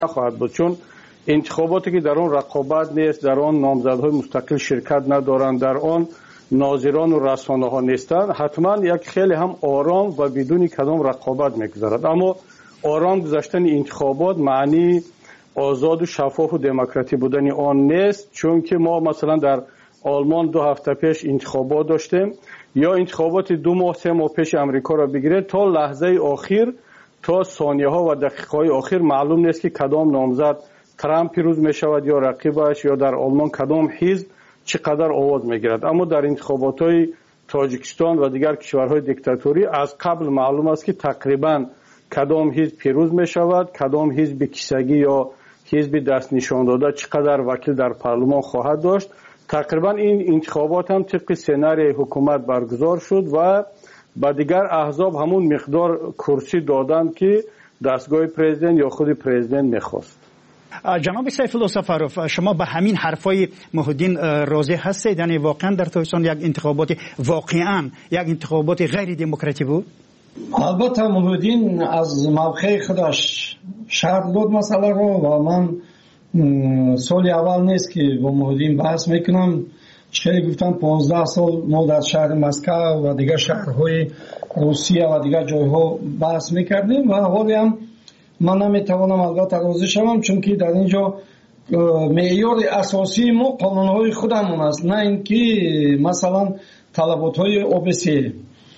نخواهد بود، چون انتخاباتی که در آن رقابت نیست، در آن نامزدهای مستقل شرکت ندارند، در آن ناظران و رسانه ها نیستند، حتما یک خیلی هم آرام و بدون کدام رقابت میگذرد. اما آرام گذشتن انتخابات معنی آزاد و شفاف و دموکراتی بودن آن نیست، چون که ما مثلا در آلمان 2 هفته پیش انتخابات داشتیم، یا انتخابات 2 ماه 3 ماه پیش امریکا را بگیرید، تا لحظه آخر، تا ثانیه ها و دقیقه های آخر معلوم نیست که کدام نامزد ترامپ پیروز می شود یا رقیبش، یا در آلمان کدام حزب چقدر آواز می گیرد. اما در انتخابات های تاجیکستان و دیگر کشورهای دیکتاتوری از قبل معلوم است که تقریبا کدام حزب پیروز می شود، کدام حزب کیسگی یا حزب دست نشان داده چقدر وکیل در پارلمان خواهد داشت. تقریبا این انتخابات هم طبق سناریوی حکومت برگزار شد و با دیگر احزاب همون مقدار کرسی دادند که دستگاه پرزیدنت یا خود پرزیدنت میخواست. جناب سیف الله سفروف، شما به همین حرفای محمدین راضی هستید؟ یعنی واقعا در تاجیکستان یک انتخابات واقعا یک انتخابات غیر دموکراتی بود؟ البته محمدین از موقع خودش شرح داد مسئله رو و من سال اول نیست که با محمدین بحث میکنم. خیلی گفتم 15 سال ما در شهر مسکو و دیگر شهرهای روسیه و دیگر جایها بحث میکردیم و حالی هم من نمیتوانم البته راضی شوم، چون که در اینجا معیار اساسی ما قانونهای خودمون است، نه اینکه مثلا طلباتهای OBSE.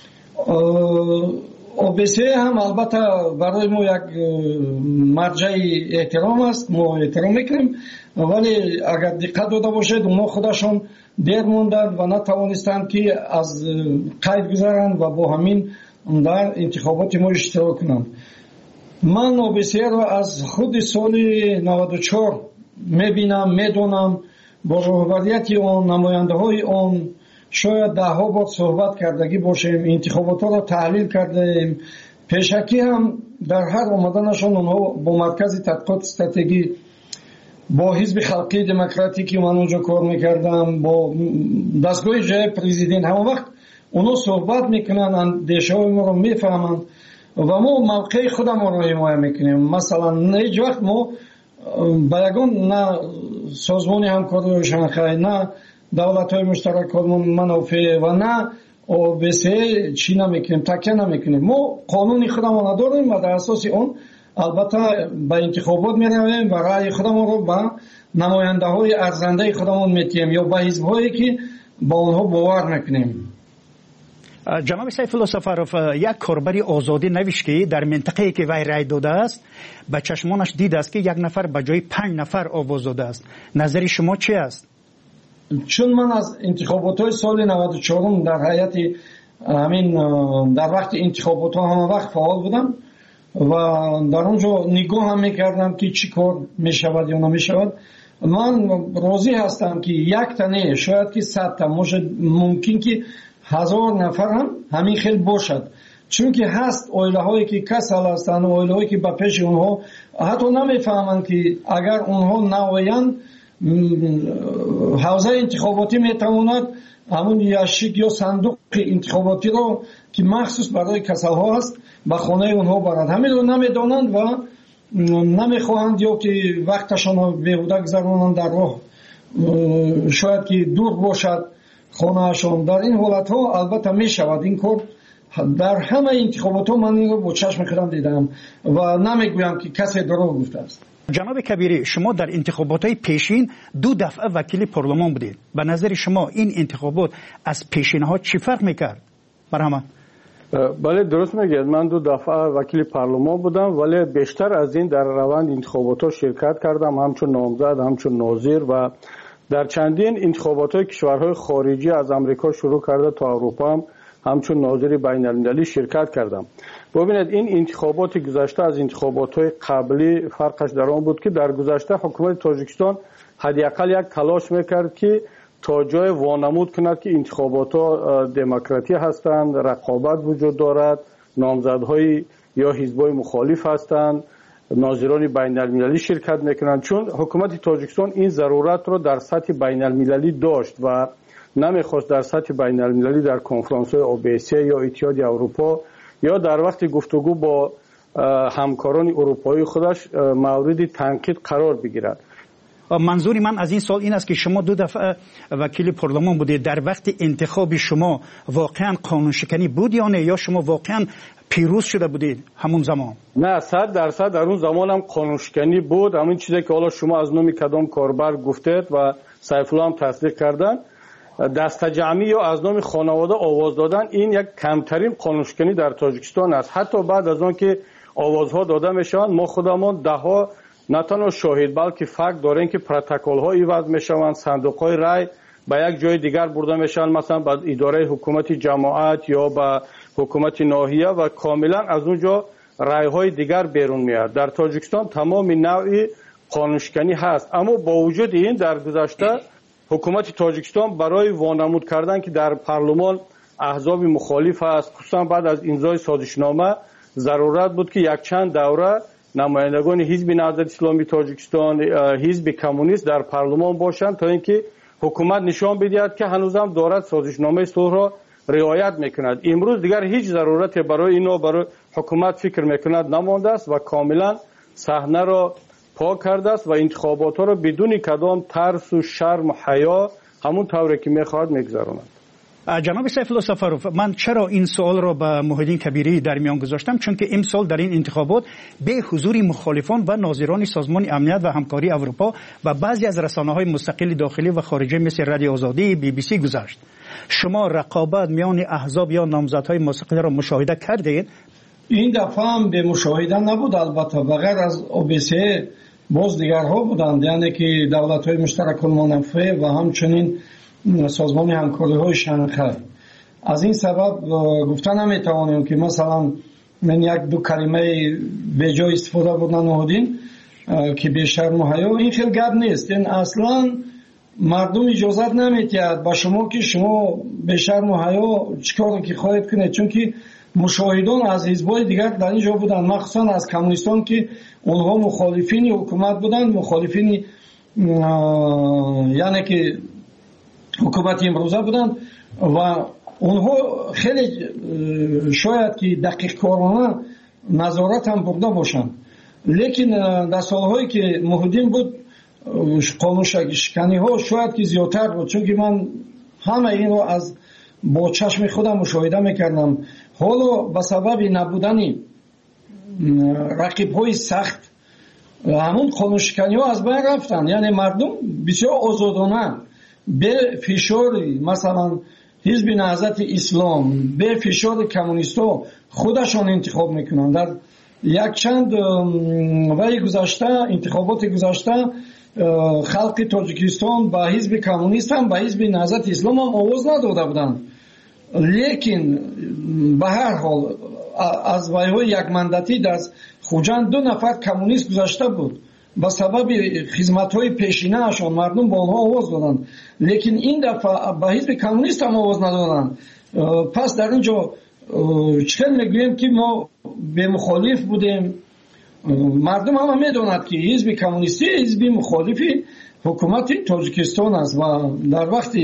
OBSE هم البته برای ما یک مرجع احترام است، ما احترام میکنیم، ولی اگر دقت داده باشید اونا خودشون دیر موندند و نتوانستند که از قید گذارند و با همین در انتخابات ما اشتراک کنند. من OBSE رو از خود سال 94 میبینم، میدونم، با رهبریت آن، نماینده های آن شاید 10 بار صحبت کردگی باشیم، انتخابات رو تحلیل کردیم. پیشکی هم در هر آمدنشون اونها با مرکز تحقیقات استراتژی، با حزب خلقی دموکراتیکی من اونجا کار میکردم، با دستگاه جای پرزیدنت، همه وقت اونا صحبت میکنن، اندیشه های ما رو میفهمن و ما موقع خودم رو حمایت میکنیم. مثلا هیچ وقت ما با یگان نه سازمان همکاری شانگهای، نه دولت های مشترک منافع و نه OBSE چی نمیکنیم، تکیه نمیکنیم. ما قانون خودمون داریم و در اساس اون البته به انتخابات میرویم و رأی خودمون رو به نماینده های ارزنده خودمون میتیم یا به حزب هایی که با اونها باور میکنیم. جناب سیف الله سفروف، یک کاربری آزادی نوشت که در منطقه‌ای که وی رای داده است به چشمانش دید است که 1 نفر به جای 5 نفر آواز داده است. نظر شما چی است؟ چون من از انتخابات های سال 94 در هیئت همین در وقت انتخابات ها همه وقت فعال بودم و در اونجا نگاه هم میکردم که چی کار میشود یا نمیشود. من راضی هستم که 1 تنه شاید که 100 تا ممکن که 1000 نفر هم همین خیلی باشد، چون که هست اویله هایی که کسل هستند، اویله هایی که به پیش اونها حتی نمیفهمند که اگر اونها نویند حوزه انتخاباتی میتواند همون یاشیک یا صندوق انتخاباتی رو که مخصوص برای کسل ها هست به خانه اونها برند. همین رو نمیدانند و نمیخواهند یا که وقتشان رو بیهوده گذرانند در راه، شاید که دور باشد خانهشان. در این حالت ها البته میشود این کار. در همه انتخابات ها من این رو با چشم خودم دیدم و نمیگویم که کسی دروغ گفته است. جناب کبیری، شما در انتخابات های پیشین 2 دفعه وکیل پارلمان بودید. به نظر شما این انتخابات از پیشین ها چی فرق میکرد؟ برهمن. بله درست میگید، من 2 دفعه وکیل پارلمان بودم، ولی بیشتر از این در روند انتخابات ها شرکت کردم، همچون نامزد، همچون ناظر و در چندین انتخابات های کشورهای خارجی از امریکا شروع کرده تا اروپا هم همچون ناظر بین المللی شرکت کردم. ببینید این انتخابات گذشته از انتخابات های قبلی فرقش در آن بود که در گذشته حکومت تاجیکستان حداقل یک تلاش میکرد که تا جای وانمود کند که انتخابات ها دموکراتی هستند، رقابت وجود دارد، نامزدهای یا حزبای مخالف هستند، ناظران بین المللی شرکت میکنند. چون حکومت تاجیکستان این ضرورت را در سطح بین المللی داشت و نمیخواست در سطح بین المللی در کنفرانس های OBSE یا اتحاد اروپا یا در وقت گفتگو با همکاران اروپایی خودش مورد تنقید قرار بگیرد. منظور من از این سال این است که شما 2 دفعه وکیل پارلمان بودید، در وقت انتخاب شما واقعا قانون شکنی بود یا نه، یا شما واقعا پیروز شده بودید همون زمان؟ نه، 100% در اون زمان هم قانون شکنی بود. همین چیزی که حالا شما از نام کدام کاربر گفتید و سیف الله هم تصدیق کردن، دست جمعی یا از نام خانواده آواز دادن، این یک کمترین قانون شکنی در تاجیکستان است. حتی بعد از آن که آوازها داده میشوند، ما خودمان دهها نه تنها شاهد بلکه فکت داریم که پروتکل ها ایواز میشوند، صندوق های رای به یک جای دیگر برده میشن، مثلا به اداره حکومت جماعت یا به حکومت ناحیه، و کاملا از اونجا رای های دیگر بیرون میاد. در تاجیکستان تمام نوع قانون شکنی هست، اما با وجود این در گذشته حکومت تاجیکستان برای وانمود کردن که در پارلمان احزاب مخالف است، خصوصا بعد از امضای سازشنامه ضرورت بود که یک چند دوره نمایندگان حزب نهضت اسلامی تاجیکستان، حزب کمونیست در پارلمان باشند تا اینکه حکومت نشان بدهد که هنوزم دارد سازشنامه صلح را رعایت میکند. امروز دیگر هیچ ضرورت برای اینا برای حکومت فکر میکند نمانده است و کاملا صحنه را پاک کرده است و انتخابات ها را بدون کدام ترس و شرم و حیا همون طوری که میخواهد میگذراند. جناب سیف الله سفروف، من چرا این سوال را به محیدین کبیری در میان گذاشتم؟ چون که امسال در این انتخابات به حضور مخالفان و ناظران سازمان امنیت و همکاری اروپا و بعضی از رسانه‌های مستقل داخلی و خارجی مثل رادیو آزادی، BBC گذشت. شما رقابت میان احزاب یا نامزدهای مستقل را مشاهده کردید؟ این دفعه هم به مشاهده نبود، البته بغیر از OBSE باز دیگرها بودند، یعنی که دولت‌های مشترک المنافع و همچنین سازمان همکاری های شانگهای. از این سبب گفتن نمیتوانیم که مثلا من یک دو کلمه به جای استفاده بودن نهادین که به شرم و حیا، این خیلی گپ نیست. این اصلا مردم اجازت نمیدهد با شما که شما به شرم و حیا چیکار که خواهید کنید، چون که مشاهدان از حزب‌های دیگر در اینجا بودن، مخصوصا از کمونیستان که اونها مخالفین حکومت بودن، مخالفین یعنی که حکومت امروزه بودن و اونها خیلی شاید که دقیق کارانه نظارت هم برده باشن، لیکن در سالهایی که محدودین بود قانون شکنی ها شاید که زیادتر بود، چون که من همه این رو از با چشم خودم مشاهده میکردم. حالا به سبب نبودن رقیب های سخت همون قانون شکنی ها از بین رفتن، یعنی مردم بسیار آزادانه به فشار مثلا حزب نهضت اسلام، به فشار کمونیستا خودشان انتخاب میکنن. در یک چند وقت گذشته، انتخابات گذشته، خلق تاجیکستان با حزب کمونیست هم با حزب نهضت اسلام هم آواز نداده بودند، لیکن به هر حال از ویهای یک مندتی در خوجند 2 نفر کمونیست گذشته بود، با سبب خدمت‌های پیشینه اشان مردم با آنها آواز دادند، لیکن این دفعه با حزب کمونیست هم آواز ندادند. پس در اینجا چطور میگوییم که ما به مخالف بودیم؟ مردم هم میدونند که حزب کمونیستی حزب مخالفی حکومت تاجیکستان است و در وقت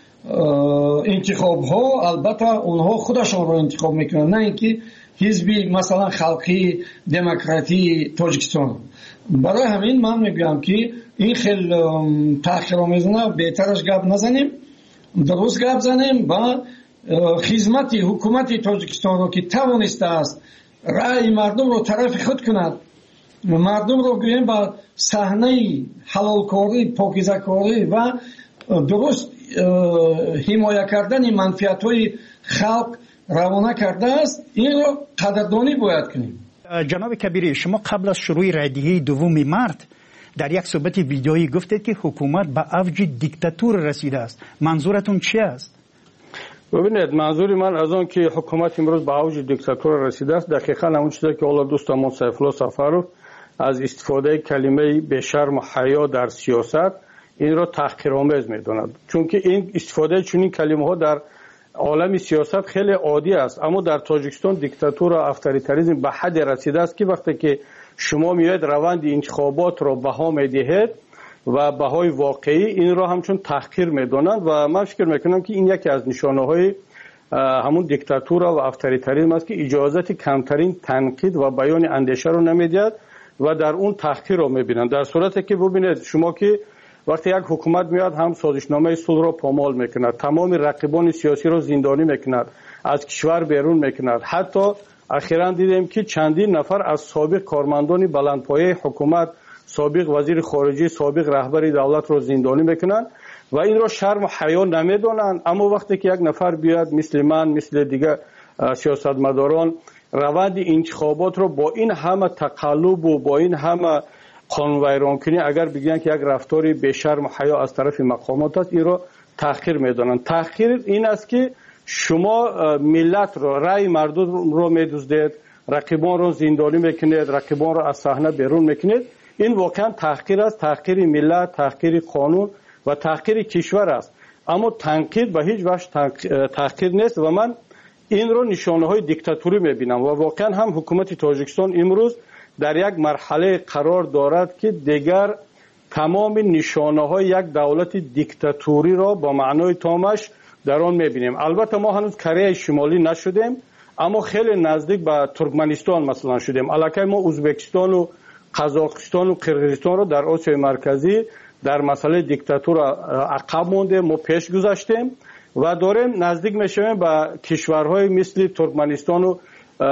انتخاب ها البته اونها خودشان رو انتخاب میکنن، نه اینکه حزب مثلا خلقی دموکراتی تاجیکستان. برای همین من میگم که این خیلی تأخیرآمیزانه بهترش گپ نزنیم، درست گپ زنیم و خدمت حکومت تاجیکستان رو که توانسته است رأی مردم رو طرف خود کند، مردم رو گوییم با صحنه حلالکاری، پاکیزه‌کاری و درست حمایت کردن منفعت‌های خلق روانه کرده است، این رو قدردانی باید کنیم. جناب کبیری، شما قبل از شروع رایدهی 2 مارس در یک صحبت ویدیویی گفتید که حکومت به اوج دیکتاتور رسیده است. منظورتون چی است؟ ببینید، منظور من از آن که حکومت امروز به اوج دیکتاتور رسیده است دقیقاً همون چیزی که حالا دوستمون سیف الله سفروف از استفاده کلمه به شرم و حیا در سیاست این را تحقیرآمیز می‌داند، چون که این استفاده چنین کلمه ها در عالم سیاست خیلی عادی است، اما در تاجیکستان دیکتاتور و افطاریتاریسم به حد رسیده است که وقتی که شما میاید روند انتخابات را بها میدهید و بهای واقعی این را همچون تحقیر میدانند و من فکر میکنم که این یکی از نشانه‌های همون دیکتاتورا و اتوریتاریسم است که اجازت کمترین تنقید و بیان اندیشه رو نمیدهد و در اون تحقیر رو میبینند. در صورتی که ببینید شما که وقتی یک حکومت میاد هم سازشنامه صلح رو پامال میکند، تمام رقیبان سیاسی رو زندانی میکند، از کشور بیرون میکند. حتی اخیراً دیدیم که چندین نفر از سابق کارمندان بلندپایه حکومت، سابق وزیر خارجه، سابق رهبر دولت رو زندانی میکنند و این رو شرم و حیا نمیدونند. اما وقتی که یک نفر بیاد مثل من، مثل دیگه سیاستمداران روند انتخابات رو با این همه تقلب و با این همه قانون ویران کنی اگر بگن که یک رفتاری به شرم و حیا از طرف مقامات است، این رو تحقیر میدونند. تحقیر این است که شما ملت رو، رأی مردم رو میدزدید، رقیبان رو زندانی میکنید، رقیبان رو از صحنه بیرون میکنید. این واقعا تحقیر است، تحقیر ملت، تحقیر قانون و تحقیر کشور است. اما تنقید به هیچ وجه تحقیر نیست و من این رو نشانه های دیکتاتوری میبینم و واقعا هم حکومت تاجیکستان امروز در یک مرحله قرار دارد که دیگر تمام نشانه های یک دولت دیکتاتوری را با معنای تامش در آن میبینیم. البته ما هنوز کره شمالی نشدیم، اما خیلی نزدیک به ترکمنستان مثلا شدیم. الکی ما ازبکستان و قزاقستان و قرقیزستان رو در آسیای مرکزی در مسئله دیکتاتور عقب مونده، ما پیش گذاشتیم و داریم نزدیک میشیم به کشورهای مثل ترکمنستان و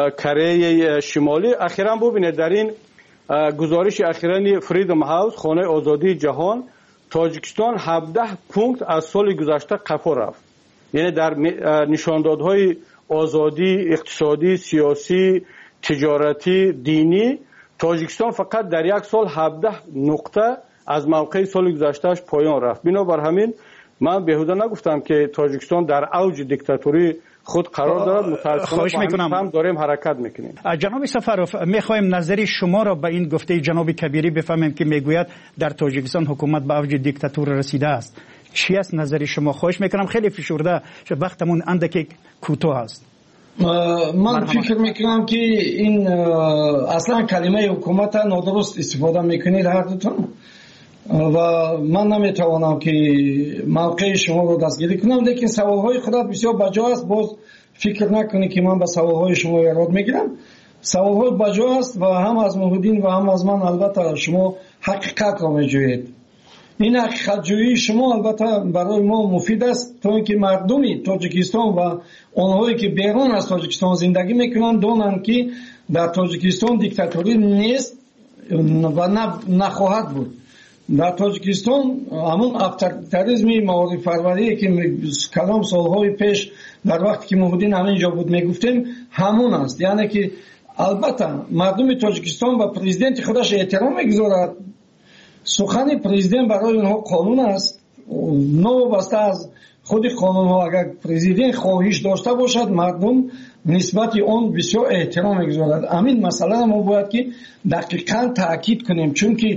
کره شمالی. اخیراً ببینید در این گزارش اخیراً فریدم هاوس، خانه آزادی جهان، تاجیکستان 17 پونکت از سال گذشته قفا رفت. یعنی در نشاندادهای آزادی اقتصادی، سیاسی، تجارتی، دینی، تاجیکستان فقط در یک سال 17 نقطه از موقع سال گذشتهش پایان رفت. بنابر همین من بهوده نگفتم که تاجیکستان در اوج دیکتاتوری خود قرار دارد. متاسفانه هم داریم حرکت میکنیم. جناب سفروف، میخوایم نظری شما را به این گفته جناب کبیری بفهمیم که میگوید در تاجیکستان حکومت به اوج دیکتاتور رسیده است. چی است نظری شما؟ خواهش میکنم، خیلی فشرده، وقتمون اندکی کوتاه است. من فکر میکنم که این اصلا کلمه حکومت نادرست استفاده میکنید هر دوتون و من نمیتوانم که موقع شما رو دستگیری کنم، لیکن سوالهای خودت بسیار بجا است. باز فکر نکنید که من به سوالهای شما ایراد میگیرم. سوالهای بجا است و هم از محمدین و هم از من البته شما حقیقت را میجویید. این حقیقت جویی شما البته برای ما مفید است تا اینکه مردمی تاجیکستان و آنهایی که بیرون از تاجیکستان زندگی میکنند دانند که در تاجیکستان دیکتاتوری نیست و نخواهد بود. در تاجیکستان همون اتوریتاریسم معارف پروری که کلام سالهای پیش در وقتی که محمدین همینجا بود میگفتیم همون است. یعنی که البته مردم تاجیکستان و پرزیدنت خودش احترام میگذارد. سخن پرزیدنت برای اونها قانون است. نوابسته از خود قانون ها اگر پرزیدنت خواهش داشته باشد مردم نسبت آن بسیار احترام میگذارد. همین مسئله ما باید که دقیقاً تاکید کنیم، چون که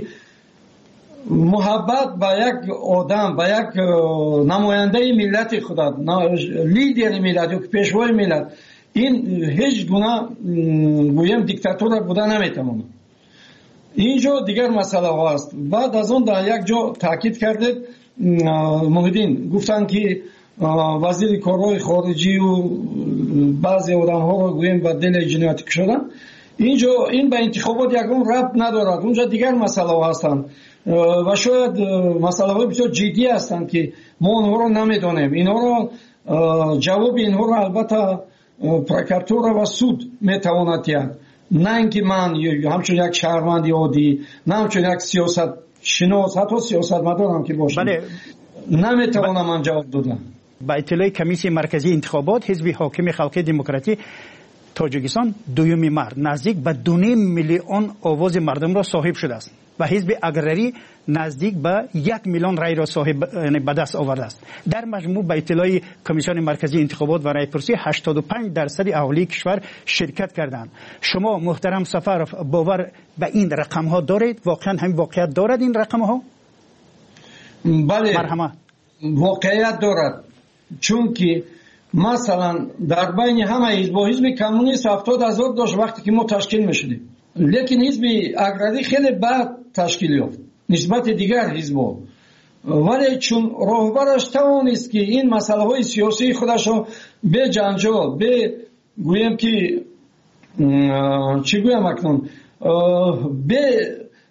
محبت با یک آدم، با یک نماینده ملت خدا، لیدر ملت یا پیشوای ملت، این هیچ گونه گویم دیکتاتور بوده نمیتونه. اینجا دیگر مسئله ها است. بعد از اون در یک جا تاکید کردید محمدین گفتن که وزیر کارهای خارجی و بعضی آدم ها رو گویم به دل جنایت کشیدن. اینجا این به انتخابات یکم ربط ندارد. اونجا دیگر مسئله ها هستند و شاید مسئله های بسیار جدی هستند که ما اونها رو نمیدونیم. اینها رو جواب اینها رو البته پروکراتور و سود میتواند دهد، نه اینکه من همچون یک شهروند عادی، نه همچون یک سیاست شناس، حتی سیاست مدارم که باشم، نمیتوانم من جواب دادم. با اطلاع کمیسیون مرکزی انتخابات، حزب حاکم خلق دموکراتی تاجیکستان دویمین مرد نزدیک به 2.5 میلیون آواز مردم را صاحب شده است و حزب اگرری نزدیک به 1 میلیون رای را صاحب به دست آورده است. در مجموع به اطلاع کمیسیون مرکزی انتخابات و رایپرسی 85% اهالی کشور شرکت کردند. شما محترم سفروف باور به این رقم ها دارید؟ واقعا هم واقعیت دارد این رقم ها؟ بله، مرحمت. واقعیت دارد، چون که مثلا در بین همه حزب کمونیست 70,000 داشت وقتی که ما تشکیل میشدیم، لیکن حزب اگرری خیلی بعد تشکیل یافت نسبت دیگر حزب‌ها. ولی چون راهبرش توانست که این مسئله های سیاسی خودش رو به جنجال، به گویم که چی گویم اکنون، به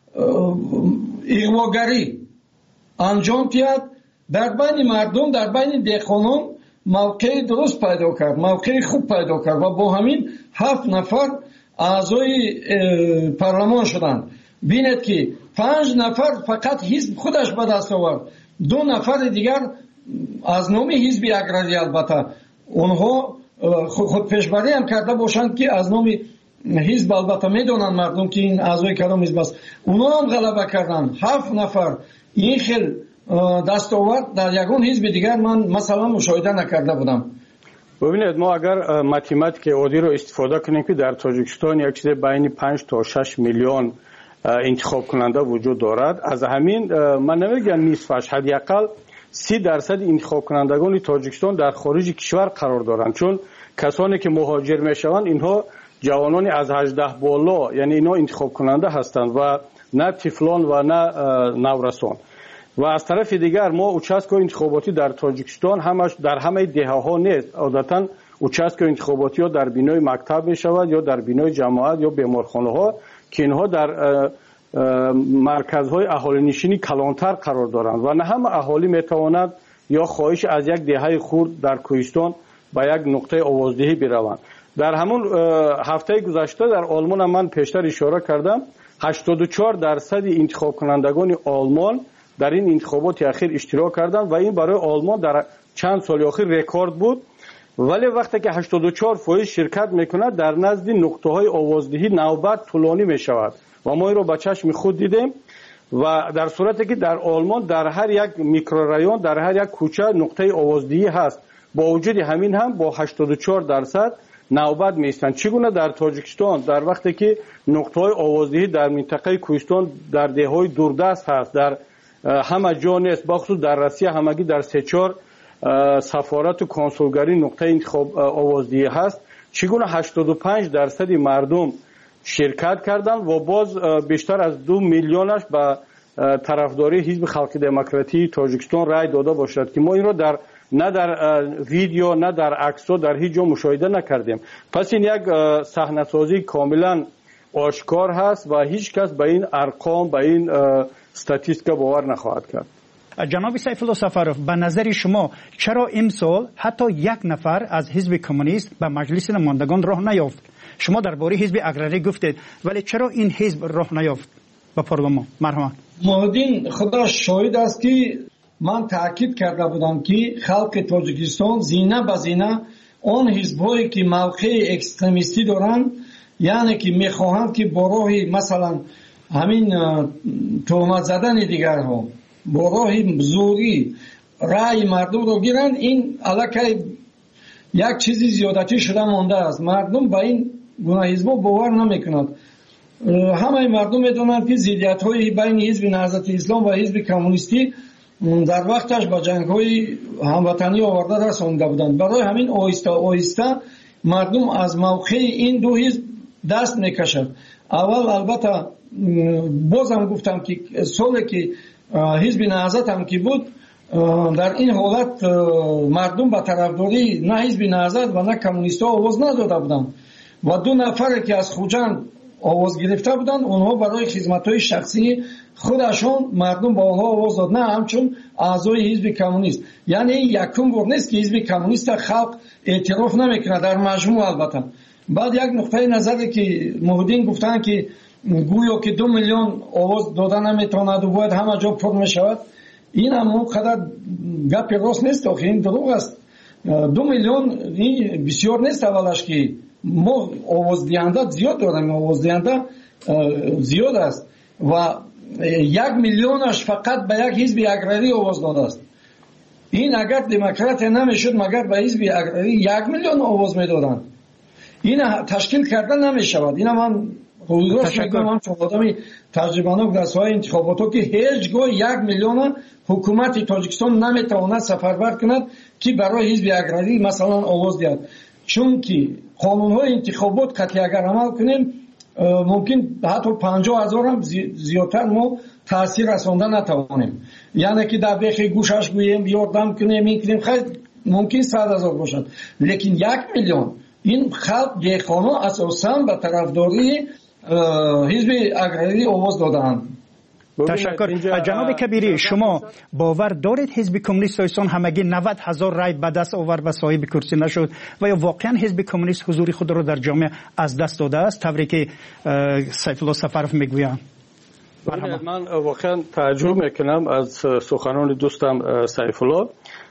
اغواگری انجام دهد، در بین مردم، در بین دهقانان موقع درست پیدا کرد، موقع خوب پیدا کرد و با همین 7 نفر اعضای پارلمان شدند. بینید که 5 نفر فقط حزب خودش به دست آورد، 2 نفر دیگر از نام حزب اگراری، البته اونها خود پیشبری هم کرده باشند که از نام حزب، البته میدونن مردم که این اعضای کدام حزب است، اونا هم غلبه کردن. 7 نفر این خیل دستاورد در یگان حزب دیگر من مثلا مشاهده نکرده بودم. ببینید ما اگر ماتماتیک عادی رو استفاده کنیم که در تاجیکستان یک چیز بین 5 تا 6 میلیون انتخاب کننده وجود دارد، از همین من نمیگم نصفش، حداقل 30% انتخاب کنندگان تاجیکستان در خارج کشور قرار دارند، چون کسانی که مهاجر میشوند اینها جوانان از 18 بالا، یعنی اینا انتخاب کننده هستند و نه طفلان و نه نورسان. و از طرف دیگر ما اوچسکو انتخاباتی در تاجیکستان همش در همه دهه‌ها نیست، عادتا اوچسکو انتخاباتی ها در بینای مکتب می شود یا در بینای جماعت یا بیمارخانه ها که اینها در مرکزهای اهالی نشینی کلانتر قرار دارند و نه همه اهالی می تواند یا خواهش از یک دهه خرد در کوهستان به یک نقطه آوازدهی بروند. در همون هفته گذشته در آلمان من پیشتر اشاره کردم 84% انتخاب کنندگان آلمان در این انتخابات اخیر اشتراک کردند و این برای آلمان در چند سال اخیر رکورد بود. ولی وقتی که 84% شرکت میکند در نزد نقطه های آوازدهی نوبت طولانی میشود و ما این رو به چشم خود دیدیم و در صورتی که در آلمان در هر یک میکرورایون، در هر یک کوچه نقطه آوازدهی هست، با وجود همین هم با 84% نوبت میستند. چگونه در تاجیکستان در وقتی که نقطه های آوازدهی در منطقه کوهستان در دههای دوردست هست، در همه جا نیست، بخصوص در روسیه همگی در 3-4 سفارت و کنسولگری نقطه انتخاب آوازدهی هست، چگونه 85% مردم شرکت کردند و باز بیشتر از 2 میلیونش به طرفداری حزب خلق دموکراتی تاجیکستان رای داده باشد که ما این را در نه در ویدیو نه در عکس‌ها در هیچ جا مشاهده نکردیم. پس این یک صحنه‌سازی کاملا آشکار هست و هیچ کس به این ارقام، به این استاتیستیکا باور نخواهد کرد. جناب سیف الله سفروف، به نظر شما چرا امسال حتی 1 نفر از حزب کمونیست به مجلس نمایندگان راه نیافت؟ شما درباره حزب اگراری گفتید، ولی چرا این حزب راه نیافت به پارلمان؟ مرحبا. محمدین خدا شاهد است که من تاکید کرده بودم که خلق تاجیکستان زینه به زینه آن حزب‌هایی که موقع اکستریمیستی دارند، یعنی که میخواهند که با راه مثلا همین تهمت زدن دیگرها، با راه زوری رای مردم رو گیرند، این علاقه یک چیزی زیادتی شده مانده است. مردم به این گونه حزب‌ها باور نمیکنند. همه مردم میدونند که ضدیت‌های بین حزب نهضت اسلام و حزب کمونیستی در وقتش با جنگ‌های هموطنی آورده رسانده بودند. برای همین آهسته آهسته مردم از موقع این دو حزب دست میکشند. اول البته بازم گفتم که سالی که حزب نهضت هم که بود، در این حالت مردم به طرفداری نه حزب نهضت و نه کمونیست‌ها آواز نداده بودند و 2 نفر که از خوجند آواز گرفته بودند، اونها برای خدمت‌های شخصی خودشون مردم با آنها آواز داد، نه همچون اعضای حزب کمونیست. یعنی یکم بار نیست که حزب کمونیست خلق اعتراف نمیکنه در مجموع. البته بعد یک نقطه نظری که محدین گفتن که گویا که 2 میلیون آواز دادن نمیتواند و باید همه جا پر میشود، این هم اونقدر گپ راست نیست، آخه این دروغ است. 2 میلیون این بسیار نیست. اولش که ما آواز دهنده زیاد داریم، آواز دهنده زیاد است و 1 میلیونش فقط به یک حزب اگراری آواز داده است. این اگر دموکرات نمیشد مگر به حزب اگراری 1 میلیون آواز میدادند. این تشکیل کردن نمیشود. این من رویداد میگم، من چون آدمی تجربه‌ناک در ساحه انتخابات که هیچگاه 1 میلیون حکومت تاجیکستان نمیتواند سفربر کند که برای حزب اگراری مثلا آواز دهد، چون که قانون‌های انتخابات قطعی اگر عمل کنیم ممکن حتی 50,000 هم زیادتر ما таъсир расонда натавонем. яъне ки дар бехи гӯшаш гӯем ёрдам кунем ин кунем хай мумкин 100,000 бошад, лекин 1 миллион ин халқ деҳқоно асосан ба тарафдории ҳизби аграрӣ овоз доданд. تشکر. جناب کبیری، شما باور دارید حزب کمونیست سوئیسان همگی 90,000 رای به دست آورد و صاحب کرسی نشد و یا واقعا حزب کمونیست حضور خود را در جامعه از دست داده است طوری که سیف الله سفرов میگویند؟ من واقعا تعجب میکنم از سخنان دوستم سیف الله.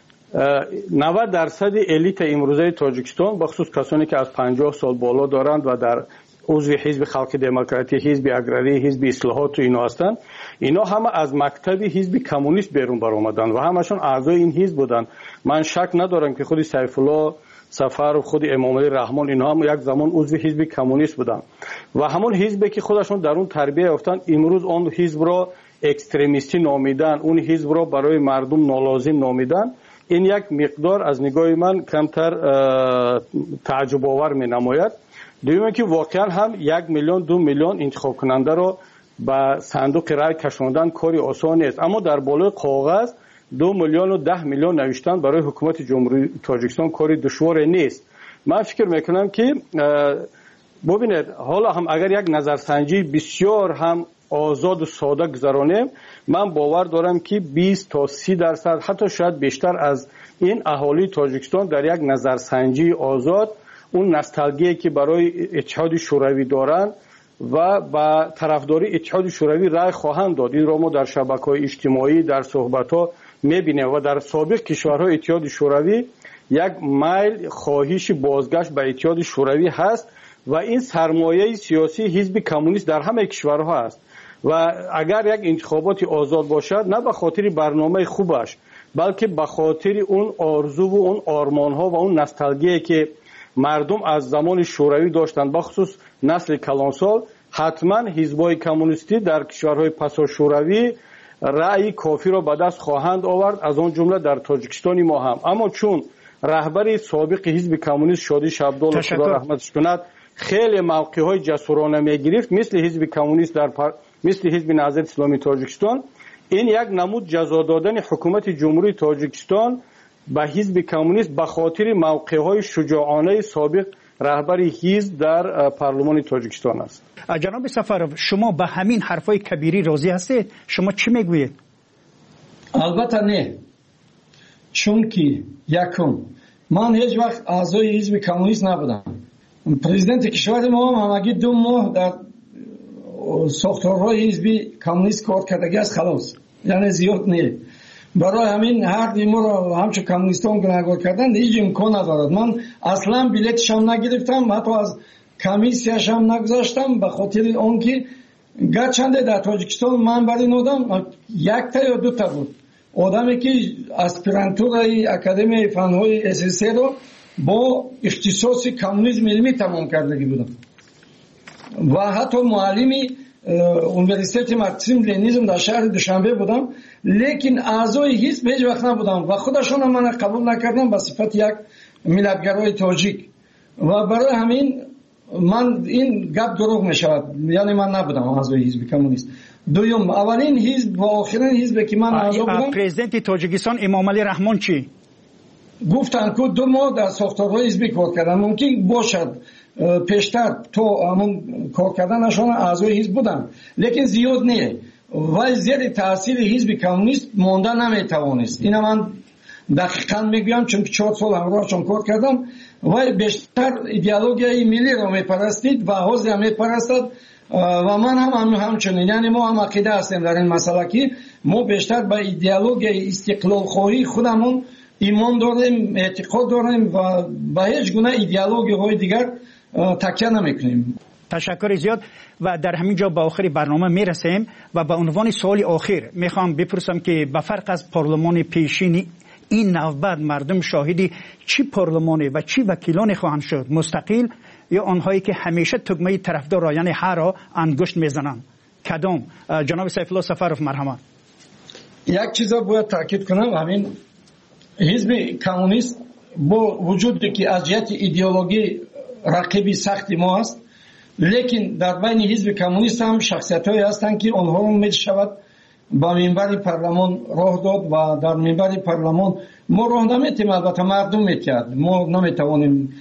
90% الیت امروزه تاجیکستان بخصوص کسانی که از 50 سال بالا دارند و در عضو حزب خلق دموکراتی، حزب اگراری، حزب اصلاحات و اینا هستند، اینا همه از مکتب حزب کمونیست بیرون برآمدن و همشون اعضای این حزب بودن. من شک ندارم که خود سیف الله سفر و خود امام علی رحمان اینا هم یک زمان عضو حزب کمونیست بودن و همون حزبی که خودشون در اون تربیت یافتن امروز اون حزب را اکستریمیستی نامیدن، اون حزب را برای مردم نالازم نامیدن. این یک مقدار از نگاه من کمتر تعجب آور می نماید. دویمه که واقعا هم 1 میلیون 2 میلیون انتخاب کننده را به صندوق رای کشاندن کاری آسان نیست، اما در بالای کاغذ 2 میلیون و 10 میلیون نوشتن برای حکومت جمهوری تاجیکستان کاری دشوار نیست. من فکر میکنم که ببینید حالا هم اگر یک نظرسنجی بسیار هم آزاد و ساده گذرانیم، من باور دارم که 20 تا 30% حتی شاید بیشتر از این اهالی تاجیکستان در یک نظرسنجی آزاد اون نوستالژی که برای اتحاد شوروی دارند و با طرفداری اتحاد شوروی رای خواهند داد. این را ما در شبکه‌های اجتماعی در صحبت‌ها می‌بینیم و در سابق کشورهای اتحاد شوروی یک میل خواهش بازگشت به اتحاد شوروی هست و این سرمایه سیاسی حزب کمونیست در همه کشورها است و اگر یک انتخابات آزاد باشد نه به خاطر برنامه خوبش بلکه به خاطر اون آرزو و اون آرمان‌ها و اون نوستالژی که مردم از زمان شوروی داشتند، بخصوص نسل کلانسال، حتما حزب‌های کمونیستی در کشورهای پسا شوروی رأی کافی را به دست خواهند آورد، از آن جمله در تاجیکستان ما هم. اما چون رهبر سابق حزب کمونیست شادی شبدال خدا رحمتش کند خیلی موقع‌های جسورانه می‌گرفت مثل حزب کمونیست مثل حزب نهضت اسلامی تاجیکستان، این یک نمود جزا دادن حکومت جمهوری تاجیکستان به حزب کمونیست به خاطر موقع‌های شجاعانه سابق رهبر حزب در پارلمان تاجیکستان است. جناب سفرov، شما به همین حرفای کبیری راضی هستید؟ شما چی میگویید؟ البته نه، چون که یکم من هیچ وقت اعضای حزب کمونیست نبودم. پرزیدنت کشور ما هم همگی 2 ماه در ساختارهای حزب کمونیست کار کردگی است، خلاص، یعنی زیاد نه. برای همین هر ما را همچون کمونیستان گناهکار کردن هیچ امکان ندارد. من اصلا بلیتش هم نگرفتم، حتی از کمیسیاش هم نگذاشتم به خاطر آنکه گرچنده در تاجیکستان من برای این آدم 1 تا یا 2 تا بود، آدمی که اسپرانتورای اکادمی فنهای SSC رو با اختصاص کمونیسم علمی تمام کردگی بودم و حتی معلمی اونیورسیت مارکسیسم لنینیسم در شهر دوشنبه بودم، لیکن اعضای حزب هیچ وقت نبودم و خودشون هم من قبول نکردم به صفت یک ملتگرای تاجیک و برای همین من این گپ دروغ می شود، یعنی من نبودم اعضای حزب کمونیست. دوم، اولین حزب و آخرین حزب که من اعضا بودم پرزیدنت تاجیکستان امام علی رحمان چی گفتن که 2 ماه در ساختارهای حزبی کار کردن، ممکن باشد پیشتر تو همون کار کردنشان اعضای حزب بودن لیکن زیاد نه و زیر تاثیر حزب کمونیست مانده نمیتوانست. اینا من دقیقاً میگم چون 4 سال همراهشون کار کردم و بیشتر ایدئولوژی ملی را میپرستید و حزب هم میپرستد و من هم همچنین، یعنی ما هم عقیده هستیم در این مسئله که ما بیشتر به ایدئولوژی استقلال خواهی خودمون ایمان داریم، اعتقاد داریم و به هیچ گونه ایدئولوژی های دیگر تکیه نمیکنیم. تشکر زیاد و در همین جا به آخر برنامه میرسیم و به عنوان سوال آخر میخوام بپرسم که به فرق از پارلمان پیشین این نوبت مردم شاهدی چی پارلمانی و چی وکیلانی خواهند شد، مستقل یا آنهایی که همیشه تگمه طرفدار را یعنی هر را انگشت میزنند؟ کدام؟ جناب سیف الله سفرov مرحمت. یک چیز باید تاکید کنم، همین حزب کمونیست با وجودی که از جهت ایدئولوژی رقیبی سخت ما است، لیکن در بین حزب کمونیست هم شخصیت‌هایی هستند که آنها را می‌شود با منبر پارلمان راه داد و در منبر پارلمان ما راه نمیتیم، البته مردم میتید، ما نمیتوانیم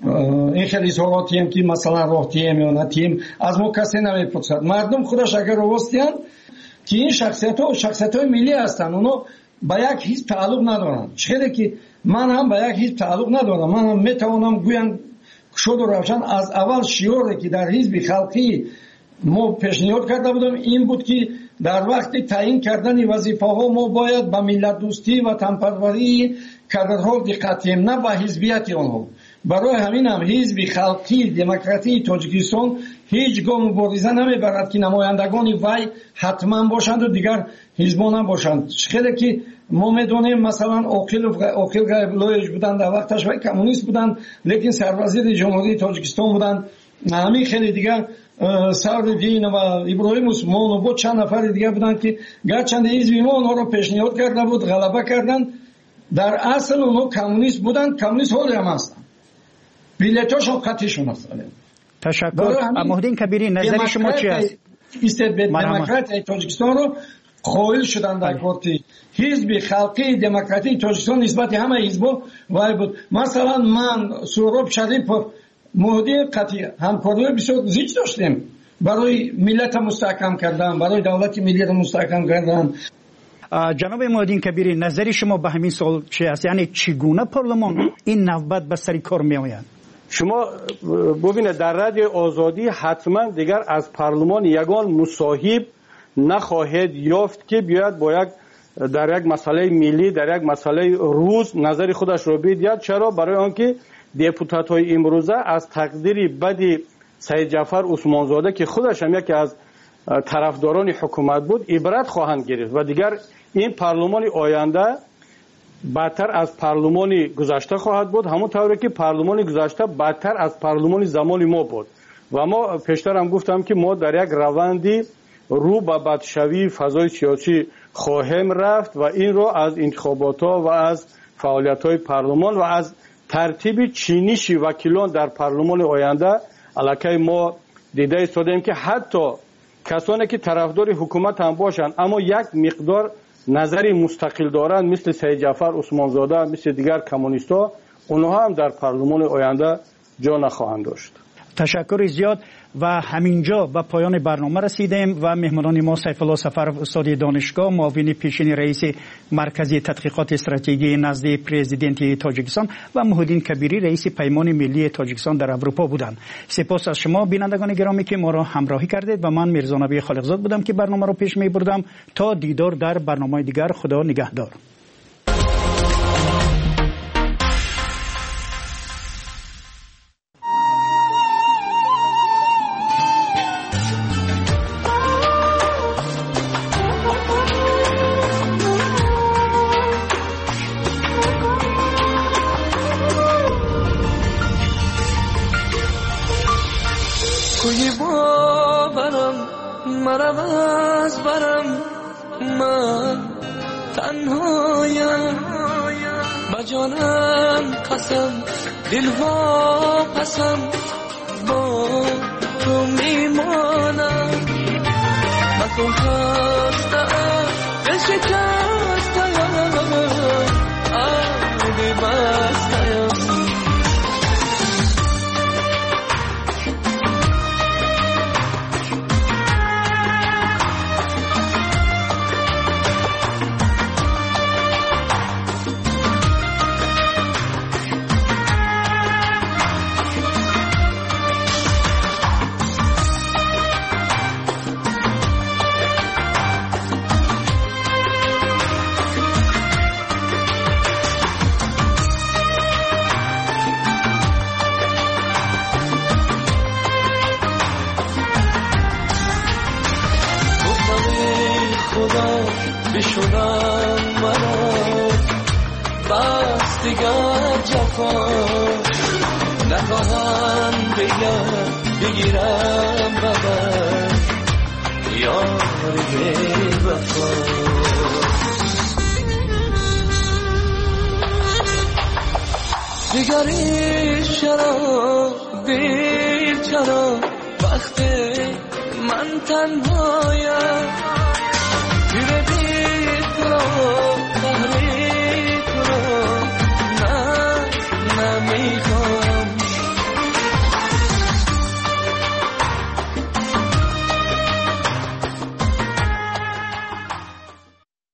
این خیلی اظهاراتی هم که مثلا راه تیم یا نتیم از ما کسی نمیپرسد. مردم خودش اگر آوستین که این شخصیت های ملی هستند، اونا با یک حزب تعلق ندارند. چرا که من هم با یک حزب تعلق ندارم، من هم میتوانم گویم شد و روشن از اول شعاری که در حزب خلقی ما پیشنهاد کرده بودم این بود که در وقت تعیین کردن وظیفه ها ما باید به ملت دوستی و وطنپروری کادرها دقت کنیم، نه به حزبیت آنها. برای همین هم حزب خلقی دموکراتی تاجیکستان هیچ گام مبارزه نمیبرد که نمایندگان وی حتما باشند و دیگر حزبان هم باشند. خیلی که ما میدونیم مثلا عاقل غیب‌الله بودند، در وقتش وی کمونیست بودند لیکن سروزیر جمهوری تاجیکستان بودند. همین خیلی دیگر سعدالدین و ابراهیم عثمان و بود چند نفر دیگر بودند که گرچند حزب ما اونها را پیشنهاد کرده بود غلبه کردند، در اصل اونها کمونیست بودند، کمونیست حالی هم هستند، بیلیتاش هم قطعشون هستند. تشکر. محمدین کبیری نظر شما چی است؟ دموکرات تاجیکستان رو خواهل شدن در کارتی حزب خلقی دموکراتی تاجیکستان نسبت همه حزبا وای بود. مثلا من سهراب شریف مهدی قطعی همکاری بسیار زیاد داشتیم برای ملت مستحکم کردن، برای دولت ملی را مستحکم کردن. جناب محمدین کبیری نظر شما به همین سوال چی است؟ یعنی چگونه پارلمان این نوبت به سر کار می آید؟ شما ببینید در رادیو آزادی حتما دیگر از پارلمان یگان مصاحب نخواهد یافت که بیاید با یک در یک مسئله ملی در یک مسئله روز نظر خودش رو بدهد. چرا؟ برای آنکه دپوتات های امروزه از تقدیر بد سید جعفر عثمانزاده که خودش هم یکی از طرفداران حکومت بود عبرت خواهند گرفت و دیگر این پارلمان آینده بدتر از پارلمان گذشته خواهد بود، همون طوری که پارلمان گذشته بدتر از پارلمان زمان ما بود. و ما پیشتر هم گفتم که ما در یک روندی رو به بدشوی فضای سیاسی خواهیم رفت و این رو از انتخابات ها و از فعالیت های پارلمان و از ترتیب چینش وکیلان در پارلمان آینده علاقه ما دیده ایستادیم که حتی کسانی که طرفدار حکومت هم باشند اما یک مقدار نظری مستقل دارند مثل سید جعفر عثمانزاده، مثل دیگر کمونیست‌ها، اونها هم در پارلمان آینده جا نخواهند داشت. تشکر زیاد. و همینجا به پایان برنامه رسیدیم و مهمانان ما سیف الله سفرов استاد دانشگاه، معاون پیشین رئیس مرکز تحقیقات استراتژی نزد پرزیدنت تاجیکستان و محمدین کبیری رئیس پیمان ملی تاجیکستان در اروپا بودند. سپاس از شما بینندگان گرامی که ما را همراهی کردید و من میرزا نبی خالقزاد بودم که برنامه را پیش می بردم. تا دیدار در برنامه دیگر، خدا نگهدار. کوی باورم مرم از برم، من تنهایم با جانم قسم دل وا پسم با تو میمانم. من تو هستم دل شکستم آبی بستم. بشونم منو بس دیگر جفا نخواهم بگیرم ببر یار وفا. دیگری چرا دیر چرا وقتی من تنهایم